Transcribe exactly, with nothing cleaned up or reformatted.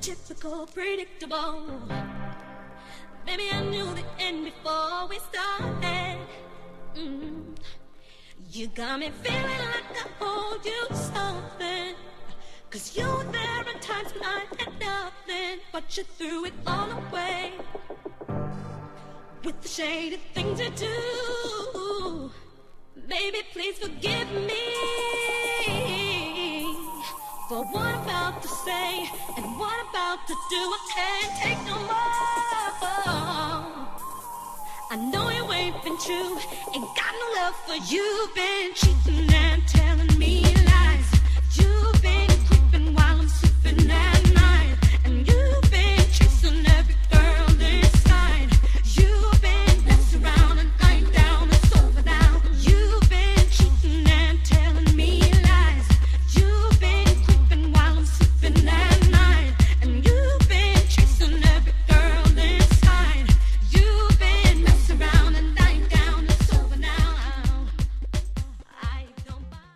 typical, predictable. Baby, I knew the end before we started. Mm. You got me feeling like I owe you something. Cause you were there at times when I had nothing, but you threw it all away with the shady things you do. Baby, please forgive me for what I'm about to say and what I'm about to do. I can't take no more. I know you ain't been true, ain't got no love for you, been cheating.